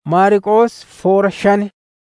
Maariqoos 4:5.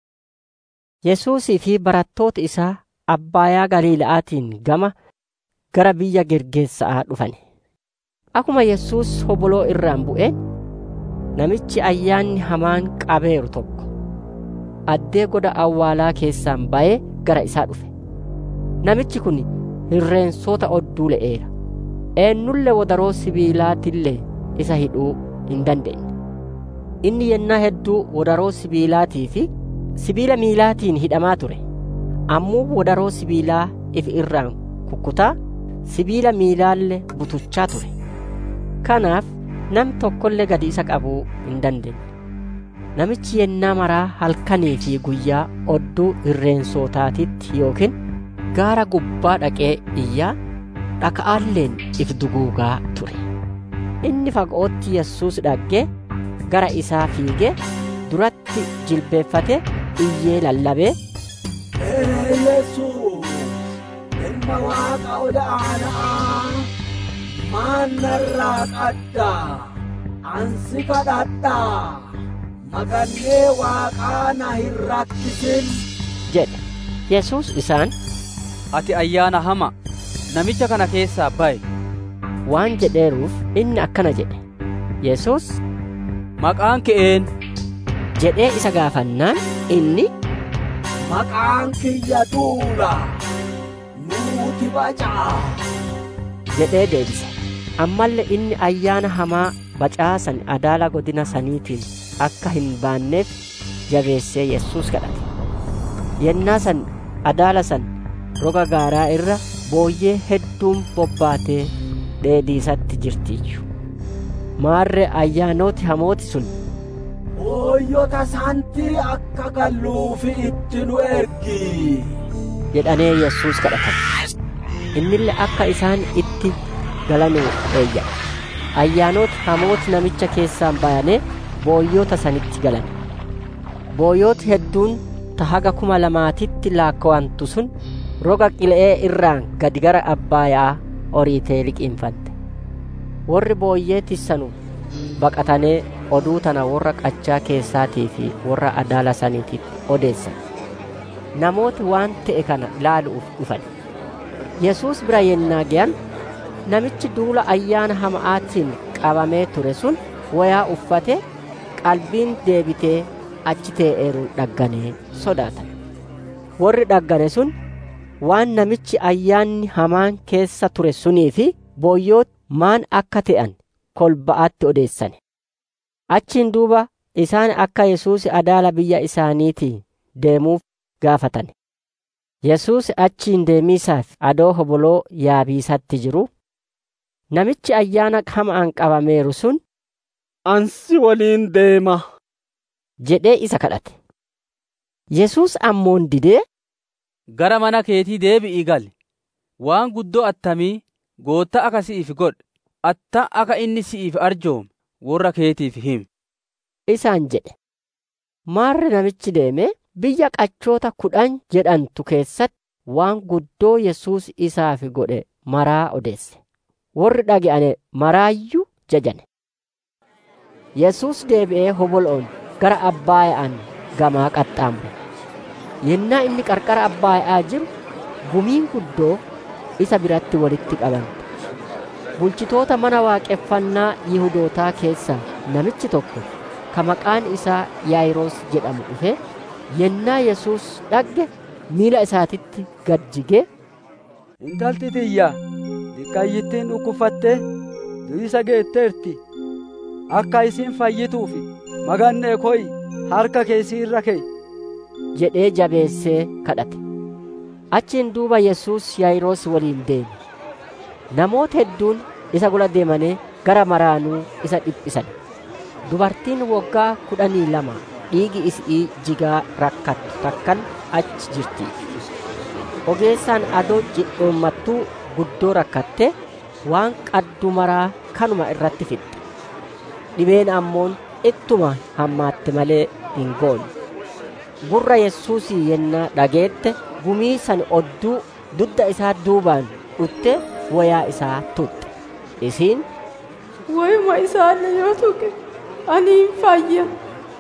Yesuusii fi barattoota isaa Abbaayaa Galiila'aatiin gama gara biyya Gergeesa'aa dhufan. Akkuma Yesuus hoboloo irraan bu'een namichi ayyaanni hamaan qabeeru tokko addee goda awwaalaa keessaan ba'ee gara isaa dhufe. Namichi kun hirreensota odduu le'eera. Eenyullee wadaroo sibiilaatillee isa hidhuu hin dandeenye. Inni yennaa hedduu wadaroo sibiilaatii fi sibiila miilaatiin hidhamaa ture. Ammoo wadaroo sibiilaa ifi irraan kukkutaa sibiila miilaallee butuchaa ture. Kanaaf nam tokkollee gadi isa qabuu hin dandeenye. Namichi yennaa maraa halkanii fi guyyaa odduu hirreensotaatitti yookiin gaara gubbaa dhaqee iyyaa dhaka'aalleen if duguugaa ture. Inni fagootti Yesuus dhaggee gara isaa fiigee duratti jilbeeffate iyyee lallabee, Yesuus, ilma Waaqa olaanaa, maan narraa qaddaa, ansi kadhadhaa, maqannee Waaqaa na hin rakkisin jedhe. Yesuus isaan, Ati ayyaana hama namicha kana keessaa ba'i waan jedheeruuf inni akkana jedhe. Yesuus, maqaan kee eenyu? jedhee isa gaafannaan inni, maqaan kiyya Duula, Nuuti Bacaa jedhee deebise. Ammallee inni ayyaana hamaa bacaasan adaala godina saniitiin akka hin baanneef jabeessee Yesuus kadhate. Yennaa san adaala san roga gaaraa irra booyyee hedduun bobbaatee dheediisatti jirtiiyyu. Maarree ayyaanoti hamooti sun booyyota santii akka galluufi itti nu ergi jedhanee Yesuus kadhatan. Innillee akka isaan itti galanuu eeyyame. Ayyaanoti hamooti namicha keessaan bayanee booyyota sanitti galan. Booyyoti hedduun ta haga 2,000 laakkawantu sun roga qile'ee irraan gadi gara Abbaayaa oriitee liqinfante. Warri booyyee tissanu baqatanee oduu tana warra qachaa keessaatii fi warra adaala saniitiif odeessan. Namooti waan ta'e kana ilaaluuf dhufan. Yesuus bira yennaa ge'an namichi duula ayyaana hama'aatiin qabamee ture sun wayaa uffate qalbiin deebitee achi tee'eeruun dhagganee sodaatan. Warri dhaggane sun waan namichi ayyaanni hamaan keessa ture sunii fi booyyooti maan akka ta'an kolba'atti odeessane. Achiin duuba isaan akka Yesuus adaala biyya isaaniitii deemuuf gaafatan. Yesuus achiin deemiisaaf adoo hoboloo yaabiisatti jiru namichi ayyaana hamaan qabameeru sun, Ansi waliin deema jedhee isa kadhate. Yesuus ammoon didee, gara mana keetii deebi'ii gali. Waan guddoo attamii goottaa akka si'iif godhe, atta akka inni si'iif arjoome warra keetiif himi isaan jedhe. Maarre namichi deemee biyya qachoota 10 jedhantu keessatti waan guddoo Yesuus isaaf godhe maraa odeesse. Warri dhage'ane maraayyuu jajane. Yesuus deebi'ee hoboloon gara Abbaaya'aan gamaa qaxxaamure. Yennaa inni qarqara Abbaaya'aa jiru gumiin guddoo isa biratti walitti qabamte. Bulchitoota mana waaqeffannaa Yihudootaa keessaa namichi tokko ka maqaan isaa Yaayiroos jedhamu dhufe yennaa Yesuus dhagge miila isaatitti gad jigee, Intalti tiyya diqqayyittiin dhukkufattee du'isa geetteerti. Akka isin fayyituufi magannee koyi harka keessii irra keey jedhee jabeessee kadhate. Achiin duuba Yesuus Yaayiroos waliin deeme. Namoota hedduun isa gola deemanii gara maraanuu isa dhiphisan. Dubartiin waggaa 12 dhiigi isii jigaa rakkattu takkan achi jirti. Ogeessaan adoo jidhoommattuu guddoo rakkatte waan qaddu maraa kanuma irratti fixxe. Dhibeen ammoon ittuma hammaatte malee hin goone. Gurra Yesuusii yennaa dhageette gumii san odduu dudda isaa duubaan dhutte wayaa isaa tutte. Isiin, wayuma isaan yoo tuqe ani hin fayya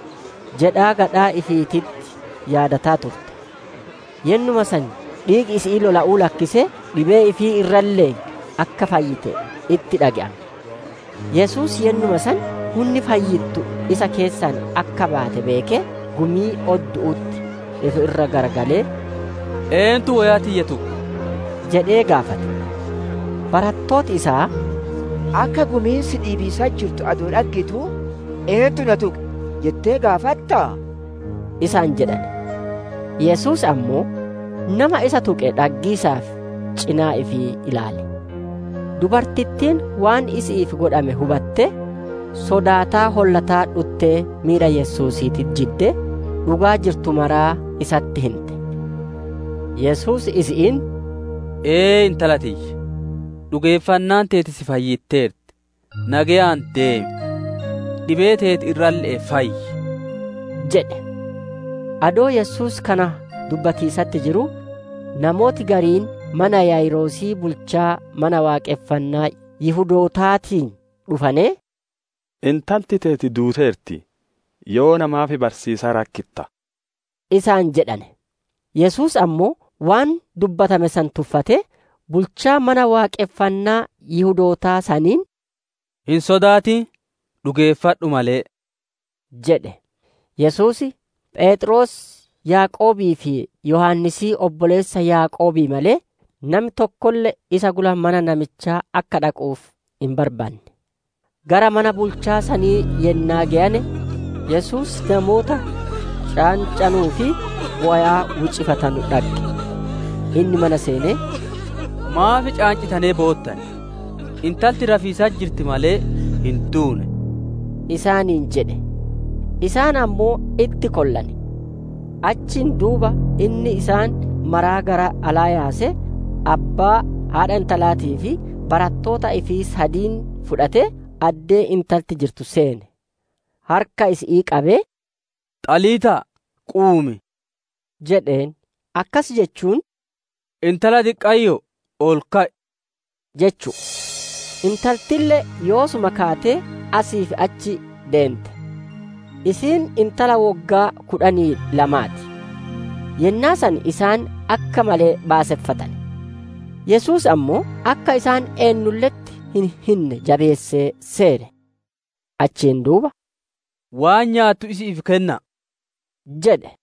jedhaa gadhaa ifiititti yaadataa turte. Yennuma san dhiigi isii lola'uu lakkisee dhibee ifii irrallee akka fayyite itti dhaga'ame. Yesuus yennuma san hunni fayyittu isa keessaan akka baate beekee gumii oddu'utti ifi irra garagalee, eentu wayaa tiyya tuqe jedhee gaafate. Barattooti isaa, akka gumiin si dhiibisaa jirtu aduu dhaggitu eentu na tuqe jettee gaafattaa? isaan jedhan. Yesuus ammoo nama isa tuqe dhaggiisaaf cinaa ifii ilaale. Dubartittiin waan isiif godhame hubatte sodaataa hollataa dhuttee miira Yesuusiitti jidde dhugaa jirtu maraa isatti himte. Yesuus isiin, intala tiyya, dhugeeffannaan teeti si fayyitteerti, nagayaan deemi, dhibee teeti irrallee fayyi jedhe. Adoo Yesuus kana dubbatiisatti jiru namooti gariin mana Yaa'iroosii bulchaa mana waaqeffannaa Yihudootaatiin dhufanii, intalti teeti duuteerti, yoo namaaf barsiisaa rakkitta isaan jedhane. Yesuus ammoo waan dubbatame san tuffate bulchaa mana waaqeffannaa Yihudootaa saniin, hin sodaatin, dhugeeffadhu malee jedhe. Yesuus Phexros, Yaaqoobii fi Yohannisii obboleessa Yaaqoobii malee namni tokkollee isa gula mana namichaa akka dhaquuf hin barbaanne. Gara mana bulchaa sanii yennaa ge'ane Yesuus namoota caancanuu fi wayaa wucifatanu dhagge. Inni mana seenee, maafi caancitanee boottan? Intalti rafiisaa jirti malee hin duune isaaniin jedhe. Isaan ammoo itti kollane. Achiin duuba inni isaan maraa gara alaa yaase abbaa haadha intalaatii fi barattoota ifii sadiin fudhate addee intalti jirtu seene. Harka isii qabee, Xaliitaa quumi jedheen. Akkas jechuun intala diqqayyo ol ka'i jechu. Intaltillee yoosuma kaatee asii fi achi deemte. Isiin intala waggaa 12ti. Yennaa san isaan akka malee baaseffatan. Yesuus ammoo akka isaan eennulletti hin hinne jabeessee seene. Achiin duuba, waan nyaattu isiif kenna jedhe.